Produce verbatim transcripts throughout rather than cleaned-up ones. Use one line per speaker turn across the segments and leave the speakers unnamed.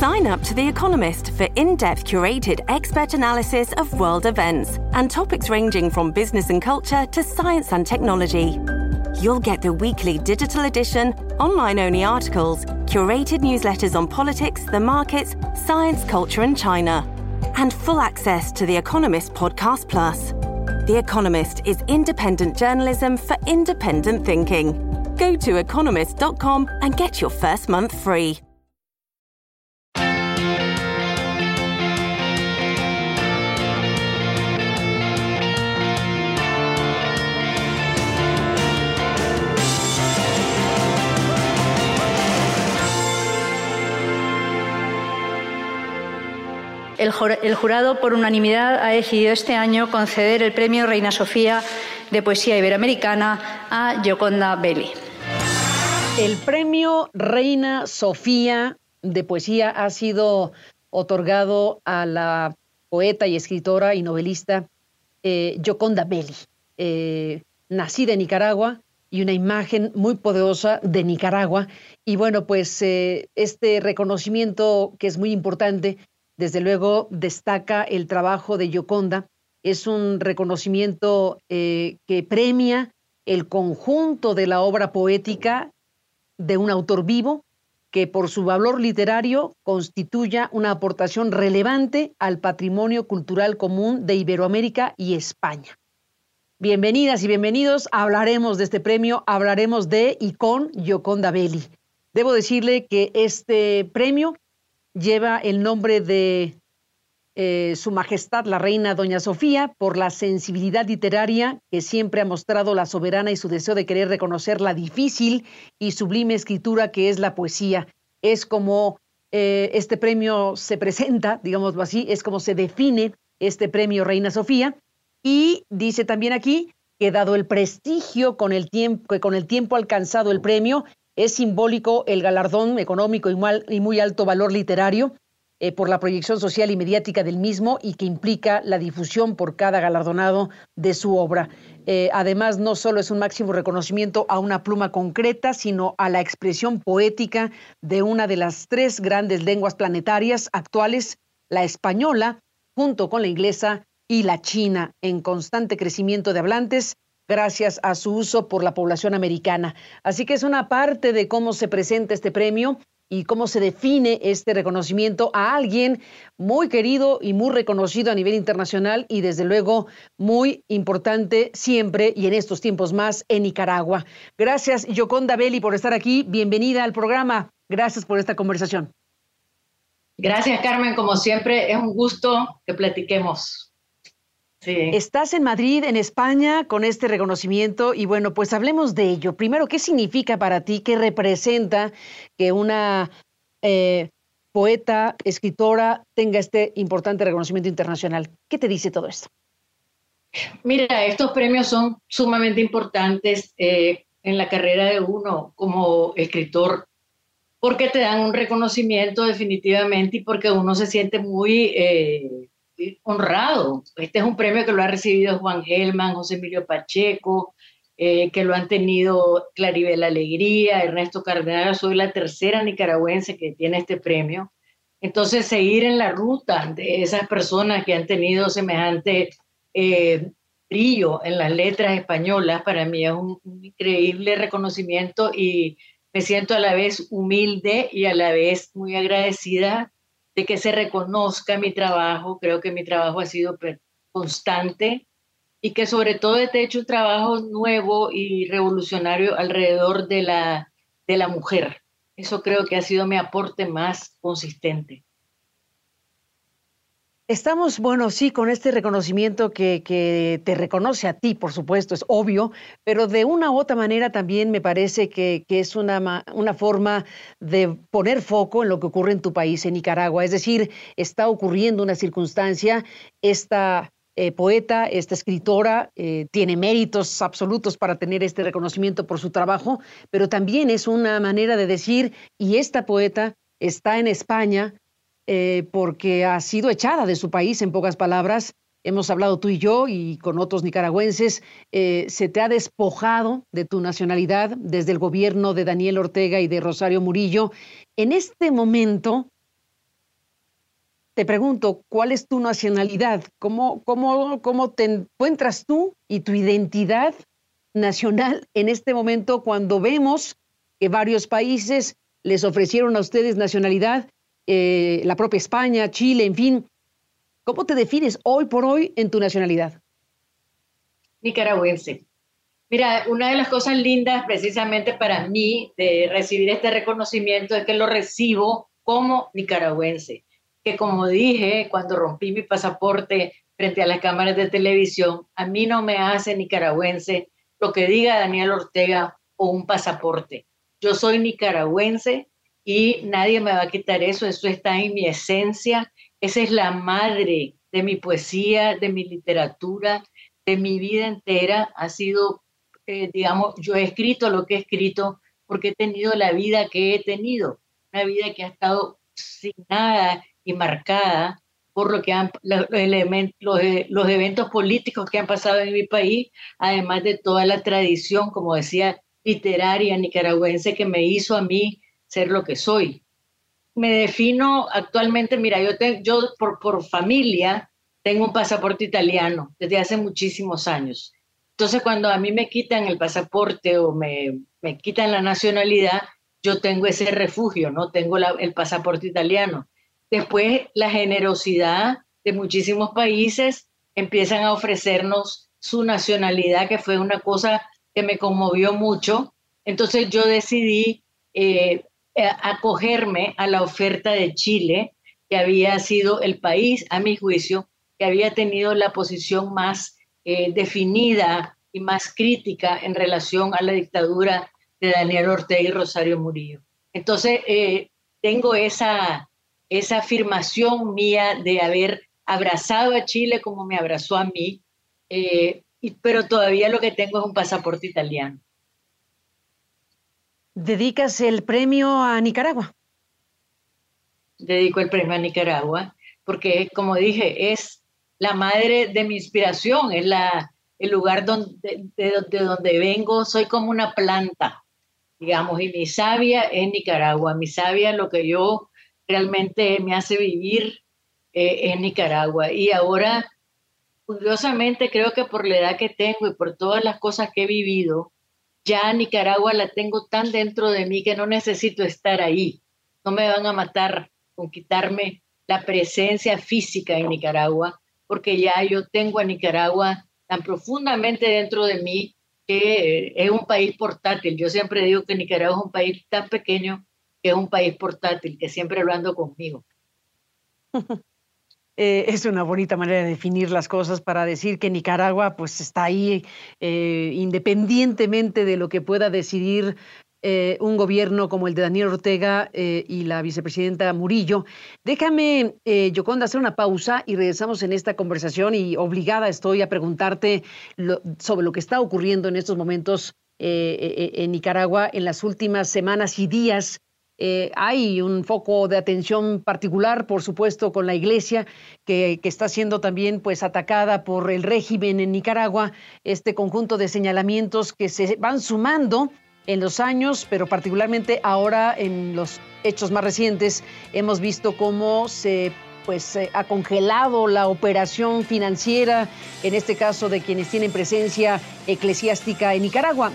Sign up to The Economist for in-depth curated expert analysis of world events and topics ranging from business and culture to science and technology. You'll get the weekly digital edition, online-only articles, curated newsletters on politics, the markets, science, culture and China, and full access to The Economist Podcast Plus. The Economist is independent journalism for independent thinking. Go to economist dot com and get your first month free.
El, el jurado, por unanimidad, ha decidido este año conceder el Premio Reina Sofía de Poesía Iberoamericana a Gioconda Belli.
El Premio Reina Sofía de Poesía ha sido otorgado a la poeta y escritora y novelista eh, Gioconda Belli, eh, nacida en Nicaragua y una imagen muy poderosa de Nicaragua. Y bueno, pues eh, este reconocimiento, que es muy importante, desde luego destaca el trabajo de Gioconda. Es un reconocimiento eh, que premia el conjunto de la obra poética de un autor vivo que por su valor literario constituya una aportación relevante al patrimonio cultural común de Iberoamérica y España. Bienvenidas y bienvenidos. Hablaremos de este premio, hablaremos de y con Gioconda Belli. Debo decirle que este premio lleva el nombre de eh, Su Majestad la Reina Doña Sofía por la sensibilidad literaria que siempre ha mostrado la soberana y su deseo de querer reconocer la difícil y sublime escritura que es la poesía. Es como eh, este premio se presenta, digámoslo así, es como se define este premio Reina Sofía. Y dice también aquí que dado el prestigio con el tiempo, que con el tiempo alcanzado el premio, es simbólico el galardón económico y, mal, y muy alto valor literario eh, por la proyección social y mediática del mismo y que implica la difusión por cada galardonado de su obra. Eh, además, no solo es un máximo reconocimiento a una pluma concreta, sino a la expresión poética de una de las tres grandes lenguas planetarias actuales, la española, junto con la inglesa y la china, en constante crecimiento de hablantes, gracias a su uso por la población americana. Así que es una parte de cómo se presenta este premio y cómo se define este reconocimiento a alguien muy querido y muy reconocido a nivel internacional y desde luego muy importante siempre y en estos tiempos más en Nicaragua. Gracias, Gioconda Belli, por estar aquí. Bienvenida al programa. Gracias por esta conversación.
Gracias, Carmen. Como siempre, es un gusto que platiquemos. Sí.
Estás en Madrid, en España, con este reconocimiento y bueno, pues hablemos de ello. Primero, ¿qué significa para ti, qué representa que una eh, poeta, escritora tenga este importante reconocimiento internacional? ¿Qué te dice todo esto?
Mira, estos premios son sumamente importantes eh, en la carrera de uno como escritor, porque te dan un reconocimiento definitivamente y porque uno se siente muy... Eh, honrado. Este es un premio que lo ha recibido Juan Gelman, José Emilio Pacheco, eh, que lo han tenido Claribel Alegría, Ernesto Cardenal. Soy la tercera nicaragüense que tiene este premio. Entonces, seguir en la ruta de esas personas que han tenido semejante eh, brillo en las letras españolas, para mí es un, un increíble reconocimiento y me siento a la vez humilde y a la vez muy agradecida de que se reconozca mi trabajo. Creo que mi trabajo ha sido constante y que sobre todo he hecho un trabajo nuevo y revolucionario alrededor de la, de la mujer. Eso creo que ha sido mi aporte más consistente.
Estamos, bueno, sí, con este reconocimiento que, que te reconoce a ti, por supuesto, es obvio, pero de una u otra manera también me parece que, que es una, una forma de poner foco en lo que ocurre en tu país, en Nicaragua. Es decir, está ocurriendo una circunstancia, esta eh, poeta, esta escritora eh, tiene méritos absolutos para tener este reconocimiento por su trabajo, pero también es una manera de decir, y esta poeta está en España, Eh, porque ha sido echada de su país, en pocas palabras. Hemos hablado tú y yo y con otros nicaragüenses, eh, se te ha despojado de tu nacionalidad desde el gobierno de Daniel Ortega y de Rosario Murillo. En este momento, te pregunto, ¿cuál es tu nacionalidad? ¿Cómo, cómo, cómo te encuentras tú y tu identidad nacional en este momento cuando vemos que varios países les ofrecieron a ustedes nacionalidad, eh, la propia España, Chile, en fin? ¿Cómo te defines hoy por hoy en tu nacionalidad?
Nicaragüense. Mira, una de las cosas lindas precisamente para mí de recibir este reconocimiento es que lo recibo como nicaragüense, que como dije cuando rompí mi pasaporte frente a las cámaras de televisión, a mí no me hace nicaragüense lo que diga Daniel Ortega o un pasaporte. Yo soy nicaragüense y nadie me va a quitar eso, eso está en mi esencia, esa es la madre de mi poesía, de mi literatura, de mi vida entera. Ha sido, eh, digamos, yo he escrito lo que he escrito porque he tenido la vida que he tenido, una vida que ha estado signada y marcada por lo que han, los, elementos, los, los eventos políticos que han pasado en mi país, además de toda la tradición, como decía, literaria nicaragüense que me hizo a mí ser lo que soy. Me defino actualmente, mira, yo, te, yo por, por familia tengo un pasaporte italiano desde hace muchísimos años. Entonces, cuando a mí me quitan el pasaporte o me, me quitan la nacionalidad, yo tengo ese refugio, ¿no? Tengo la, el pasaporte italiano. Después, la generosidad de muchísimos países empiezan a ofrecernos su nacionalidad, que fue una cosa que me conmovió mucho. Entonces, yo decidí eh, acogerme a la oferta de Chile, que había sido el país, a mi juicio, que había tenido la posición más eh, definida y más crítica en relación a la dictadura de Daniel Ortega y Rosario Murillo. Entonces, eh, tengo esa, esa afirmación mía de haber abrazado a Chile como me abrazó a mí, eh, y, pero todavía lo que tengo es un pasaporte italiano.
¿Dedicas el premio a Nicaragua?
Dedico el premio a Nicaragua porque, como dije, es la madre de mi inspiración, es la, el lugar donde, de, de donde vengo, soy como una planta, digamos, y mi savia es Nicaragua, mi savia, lo que yo realmente me hace vivir eh, es Nicaragua. Y ahora, curiosamente, creo que por la edad que tengo y por todas las cosas que he vivido, ya Nicaragua la tengo tan dentro de mí que no necesito estar ahí. No me van a matar con quitarme la presencia física en Nicaragua, porque ya yo tengo a Nicaragua tan profundamente dentro de mí que es un país portátil. Yo siempre digo que Nicaragua es un país tan pequeño que es un país portátil, que siempre lo ando conmigo.
Eh, es una bonita manera de definir las cosas para decir que Nicaragua pues está ahí eh, independientemente de lo que pueda decidir eh, un gobierno como el de Daniel Ortega eh, y la vicepresidenta Murillo. Déjame, eh, Yoconda, hacer una pausa y regresamos en esta conversación, y obligada estoy a preguntarte lo, sobre lo que está ocurriendo en estos momentos eh, eh, en Nicaragua en las últimas semanas y días. Eh, hay un foco de atención particular, por supuesto, con la iglesia, que, que está siendo también pues atacada por el régimen en Nicaragua. Este conjunto de señalamientos que se van sumando en los años, pero particularmente ahora en los hechos más recientes, hemos visto cómo se pues eh, ha congelado la operación financiera, en este caso de quienes tienen presencia eclesiástica en Nicaragua.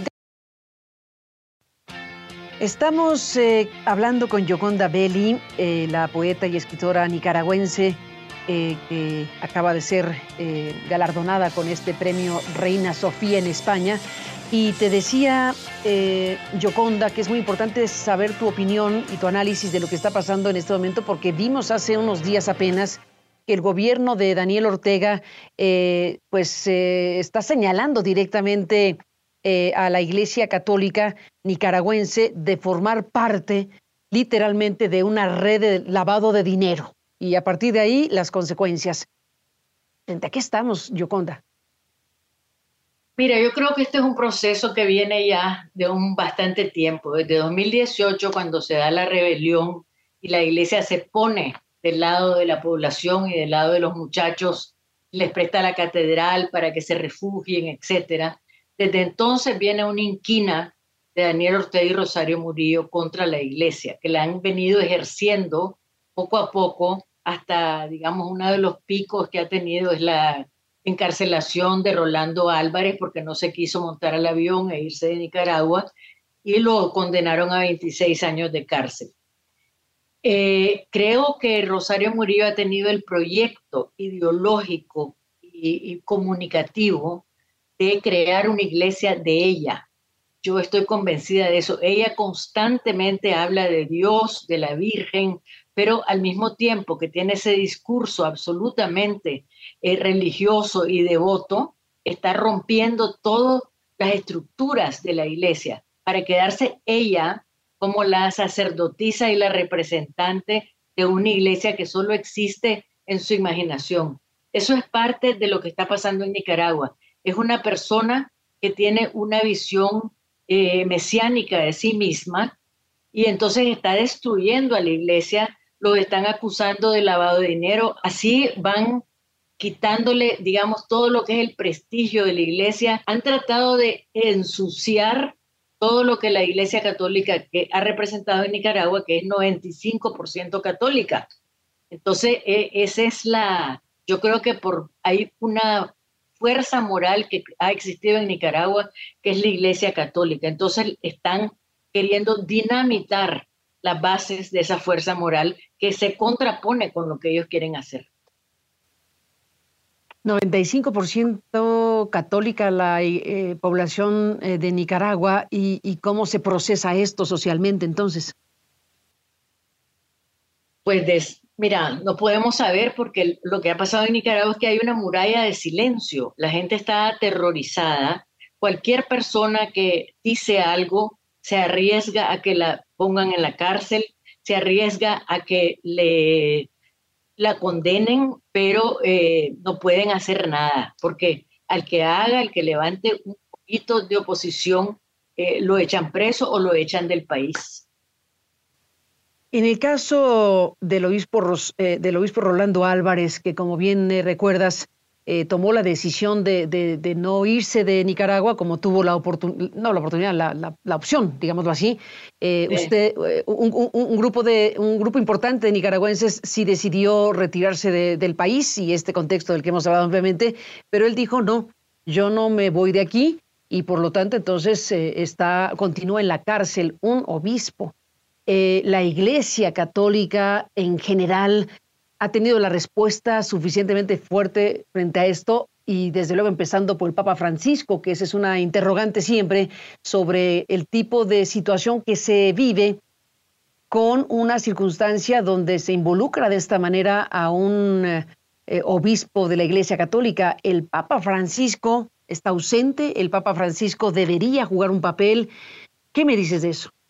Estamos eh, hablando con Yoconda Belli, eh, la poeta y escritora nicaragüense eh, que acaba de ser eh, galardonada con este premio Reina Sofía en España. Y te decía, eh, Yoconda, que es muy importante saber tu opinión y tu análisis de lo que está pasando en este momento, porque vimos hace unos días apenas que el gobierno de Daniel Ortega eh, pues eh, está señalando directamente Eh, a la Iglesia Católica nicaragüense de formar parte literalmente de una red de lavado de dinero, y a partir de ahí las consecuencias. ¿De qué estamos, Yoconda?
Mira, yo creo que este es un proceso que viene ya de un bastante tiempo, desde dos mil dieciocho, cuando se da la rebelión y la iglesia se pone del lado de la población y del lado de los muchachos, les presta la catedral para que se refugien, etcétera. Desde entonces viene una inquina de Daniel Ortega y Rosario Murillo contra la iglesia, que la han venido ejerciendo poco a poco hasta, digamos, uno de los picos que ha tenido es la encarcelación de Rolando Álvarez porque no se quiso montar al avión e irse de Nicaragua y lo condenaron a veintiséis años de cárcel. Eh, creo que Rosario Murillo ha tenido el proyecto ideológico y, y comunicativo de crear una iglesia de ella. Yo estoy convencida de eso. Ella constantemente habla de Dios, de la Virgen, pero al mismo tiempo que tiene ese discurso absolutamente eh, religioso y devoto, está rompiendo todas las estructuras de la iglesia para quedarse ella como la sacerdotisa y la representante de una iglesia que solo existe en su imaginación. Eso es parte de lo que está pasando en Nicaragua. Es una persona que tiene una visión eh, mesiánica de sí misma y entonces está destruyendo a la iglesia, lo están acusando de lavado de dinero, así van quitándole, digamos, todo lo que es el prestigio de la iglesia. Han tratado de ensuciar todo lo que la Iglesia Católica que ha representado en Nicaragua, que es noventa y cinco por ciento católica. Entonces, eh, esa es la, yo creo que por, hay una fuerza moral que ha existido en Nicaragua, que es la Iglesia Católica. Entonces, están queriendo dinamitar las bases de esa fuerza moral que se contrapone con lo que ellos quieren hacer.
noventa y cinco por ciento católica la eh, población eh, de Nicaragua y, y cómo se procesa esto socialmente entonces.
Pues des, mira, no podemos saber porque lo que ha pasado en Nicaragua es que hay una muralla de silencio. La gente está aterrorizada. Cualquier persona que dice algo se arriesga a que la pongan en la cárcel, se arriesga a que le la condenen, pero eh, no pueden hacer nada, porque al que haga, al que levante un poquito de oposición, eh, lo echan preso o lo echan del país.
En el caso del obispo, eh, del obispo Rolando Álvarez, que como bien eh, recuerdas, eh, tomó la decisión de, de, de no irse de Nicaragua, como tuvo la oportunidad, no la oportunidad, la, la, la opción, digámoslo así. Eh, sí. Usted, eh, un, un, un, grupo de, un grupo importante de nicaragüenses sí decidió retirarse de, del país, y este contexto del que hemos hablado ampliamente, pero él dijo, no, yo no me voy de aquí, y por lo tanto entonces eh, está, continúa en la cárcel un obispo. Eh, la Iglesia Católica en general ha tenido la respuesta suficientemente fuerte frente a esto, y desde luego empezando por el Papa Francisco, que esa es una interrogante siempre sobre el tipo de situación que se vive con una circunstancia donde se involucra de esta manera a un eh, obispo de la Iglesia Católica. El Papa Francisco está ausente, el Papa Francisco debería jugar un papel. ¿Qué me dices de eso?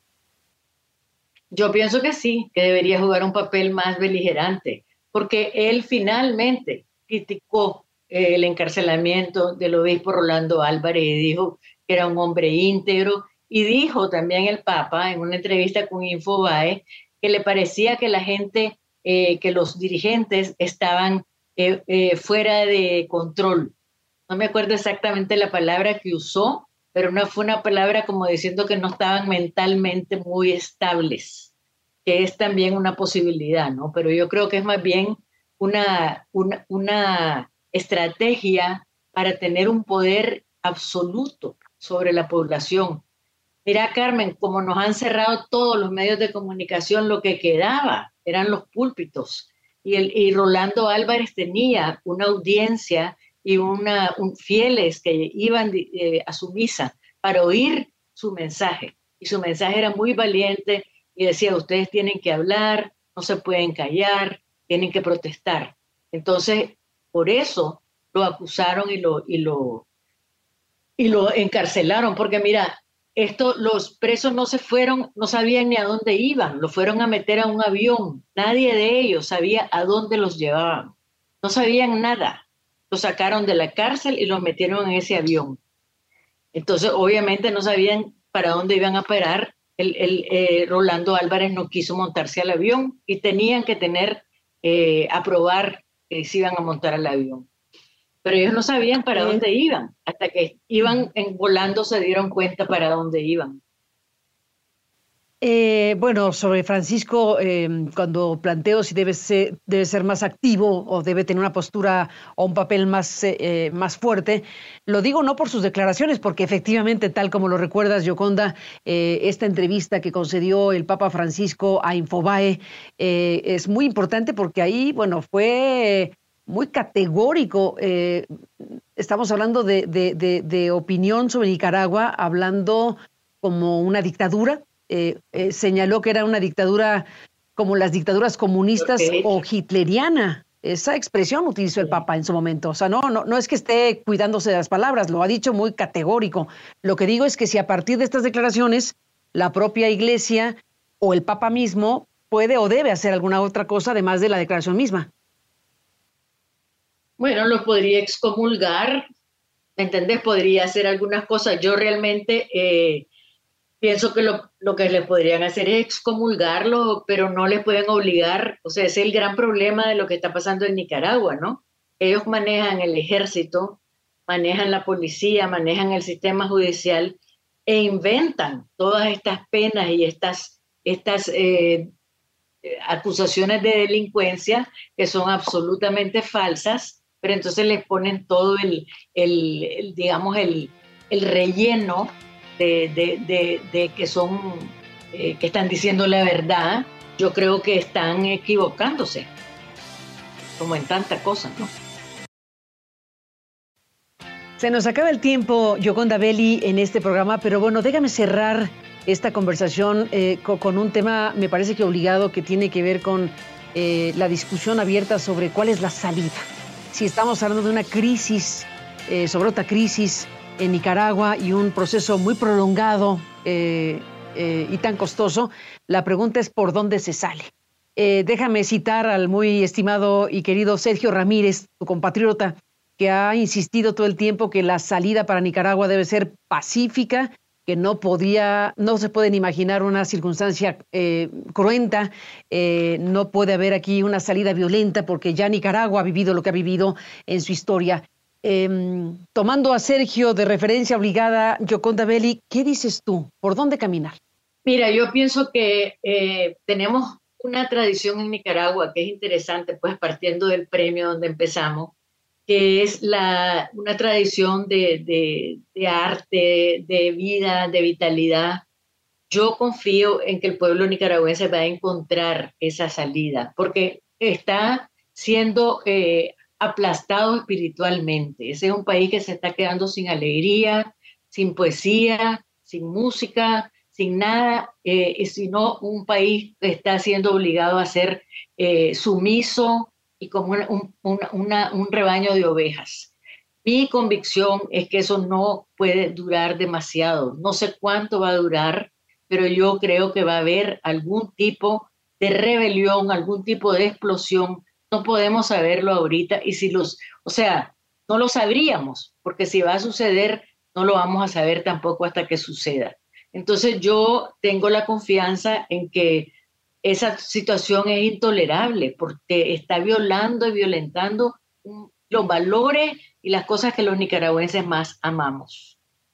Yo pienso que sí, que debería jugar un papel más beligerante, porque él finalmente criticó eh, el encarcelamiento del obispo Rolando Álvarez y dijo que era un hombre íntegro, y dijo también el Papa en una entrevista con Infobae que le parecía que la gente, eh, que los dirigentes estaban eh, eh, fuera de control. No me acuerdo exactamente la palabra que usó, pero no fue una palabra como diciendo que no estaban mentalmente muy estables, que es también una posibilidad, ¿no? Pero yo creo que es más bien una, una, una estrategia para tener un poder absoluto sobre la población. Mira, Carmen, como nos han cerrado todos los medios de comunicación, lo que quedaba eran los púlpitos. Y, el, y Rolando Álvarez tenía una audiencia y una, un, fieles que iban eh, a su misa para oír su mensaje. Y su mensaje era muy valiente y decía, ustedes tienen que hablar, no se pueden callar, tienen que protestar. Entonces, por eso lo acusaron y lo, y lo, y lo encarcelaron, porque mira, esto, los presos no se fueron, no sabían ni a dónde iban, lo fueron a meter a un avión, nadie de ellos sabía a dónde los llevaban, no sabían nada. Los sacaron de la cárcel y los metieron en ese avión. Entonces, obviamente no sabían para dónde iban a parar. El, el, eh, Rolando Álvarez no quiso montarse al avión y tenían que tener, eh, aprobar que se iban a montar al avión. Pero ellos no sabían para dónde iban. Hasta que iban en, volando se dieron cuenta para dónde iban.
Eh, bueno, sobre Francisco, eh, cuando planteo si debe ser, debe ser más activo o debe tener una postura o un papel más, eh, eh, más fuerte, lo digo no por sus declaraciones, porque efectivamente, tal como lo recuerdas, Yoconda, eh, esta entrevista que concedió el Papa Francisco a Infobae eh, es muy importante porque ahí, bueno, fue muy categórico. Eh, estamos hablando de, de, de, de opinión sobre Nicaragua, hablando como una dictadura. Eh, eh, señaló que era una dictadura como las dictaduras comunistas
Okay.
o hitleriana. Esa expresión utilizó el Papa en su momento. O sea, no, no, no es que esté cuidándose de las palabras, lo ha dicho muy categórico. Lo que digo es que si a partir de estas declaraciones la propia Iglesia o el Papa mismo puede o debe hacer alguna otra cosa además de la declaración misma.
Bueno, lo podría excomulgar, ¿me entendés? Podría hacer algunas cosas. Yo realmente eh, pienso que lo, lo que les podrían hacer es excomulgarlo, pero no les pueden obligar. O sea, ese es el gran problema de lo que está pasando en Nicaragua, ¿no? Ellos manejan el ejército, manejan la policía, manejan el sistema judicial e inventan todas estas penas y estas, estas eh, acusaciones de delincuencia que son absolutamente falsas, pero entonces les ponen todo el, el, el digamos, el, el relleno de, de, de, de que son, eh, que están diciendo la verdad. Yo creo que están equivocándose, como en tantas cosas, ¿no?
Se nos acaba el tiempo, Yoconda Belli, en este programa, pero bueno, déjame cerrar esta conversación eh, con, con un tema, me parece que obligado, que tiene que ver con eh, la discusión abierta sobre cuál es la salida. Si estamos hablando de una crisis, eh, sobre otra crisis en Nicaragua y un proceso muy prolongado eh, eh, y tan costoso, la pregunta es por dónde se sale. Eh, déjame citar al muy estimado y querido Sergio Ramírez, tu compatriota, que ha insistido todo el tiempo que la salida para Nicaragua debe ser pacífica, que no podía, no se pueden imaginar una circunstancia eh, cruenta, eh, no puede haber aquí una salida violenta porque ya Nicaragua ha vivido lo que ha vivido en su historia. Eh, tomando a Sergio de referencia obligada, Yoconda Belli, ¿qué dices tú? ¿Por dónde caminar?
Mira, yo pienso que eh, tenemos una tradición en Nicaragua que es interesante, pues partiendo del premio donde empezamos, que es la, una tradición de, de, de arte, de vida, de vitalidad. Yo confío en que el pueblo nicaragüense va a encontrar esa salida, porque está siendo eh, aplastado espiritualmente. Ese es un país que se está quedando sin alegría, sin poesía, sin música, sin nada, eh, sino un país que está siendo obligado a ser eh, sumiso y como una, un, una, una, un rebaño de ovejas. Mi convicción es que eso no puede durar demasiado. No sé cuánto va a durar, pero yo creo que va a haber algún tipo de rebelión, algún tipo de explosión. No podemos saberlo ahorita y si los, o sea, no lo sabríamos, porque si va a suceder, no lo vamos a saber tampoco hasta que suceda. Entonces yo tengo la confianza en que esa situación es intolerable porque está violando y violentando los valores y las cosas que los nicaragüenses más amamos.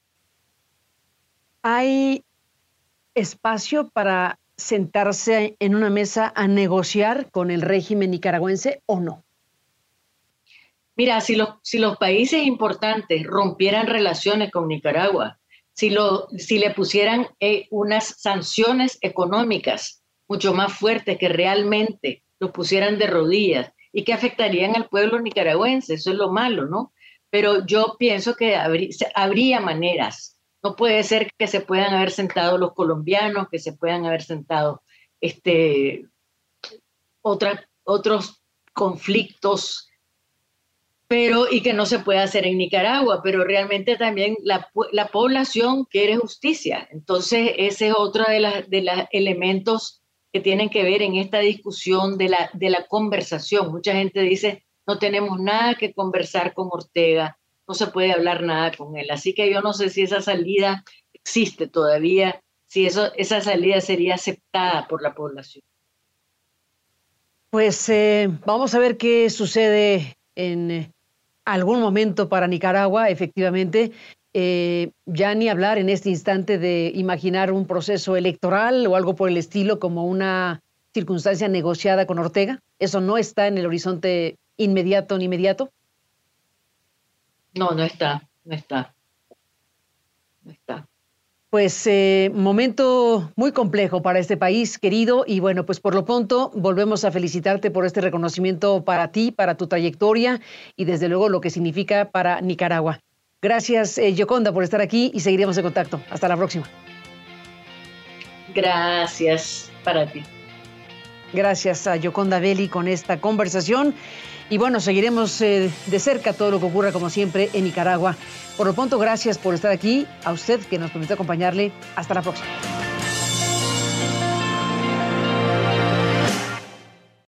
¿Hay espacio para sentarse en una mesa a negociar con el régimen nicaragüense o no?
Mira, si los, si los países importantes rompieran relaciones con Nicaragua, si, lo, si le pusieran eh, unas sanciones económicas mucho más fuertes que realmente los pusieran de rodillas y que afectarían al pueblo nicaragüense, eso es lo malo, ¿no? Pero yo pienso que habría, habría maneras. No puede ser que se puedan haber sentado los colombianos, que se puedan haber sentado este, otra, otros conflictos, pero y que no se pueda hacer en Nicaragua, pero realmente también la, la población quiere justicia. Entonces ese es otro de los de las elementos que tienen que ver en esta discusión de la, de la conversación. Mucha gente dice, no tenemos nada que conversar con Ortega, no se puede hablar nada con él. Así que yo no sé si esa salida existe todavía, si eso, esa salida sería aceptada por la población.
Pues eh, vamos a ver qué sucede en eh, algún momento para Nicaragua, efectivamente. eh, ya ni hablar en este instante de imaginar un proceso electoral o algo por el estilo como una circunstancia negociada con Ortega. ¿Eso no está en el horizonte inmediato ni inmediato?
No, no está, no está. No está.
Pues eh, momento muy complejo para este país, querido, y bueno, pues por lo pronto volvemos a felicitarte por este reconocimiento para ti, para tu trayectoria y desde luego lo que significa para Nicaragua. Gracias, eh, Gioconda, por estar aquí y seguiremos en contacto. Hasta la próxima.
Gracias para ti.
Gracias a Gioconda Belli con esta conversación. Y bueno, seguiremos eh, de cerca todo lo que ocurra, como siempre, en Nicaragua. Por lo pronto, gracias por estar aquí. A usted que nos permitió acompañarle. Hasta la próxima.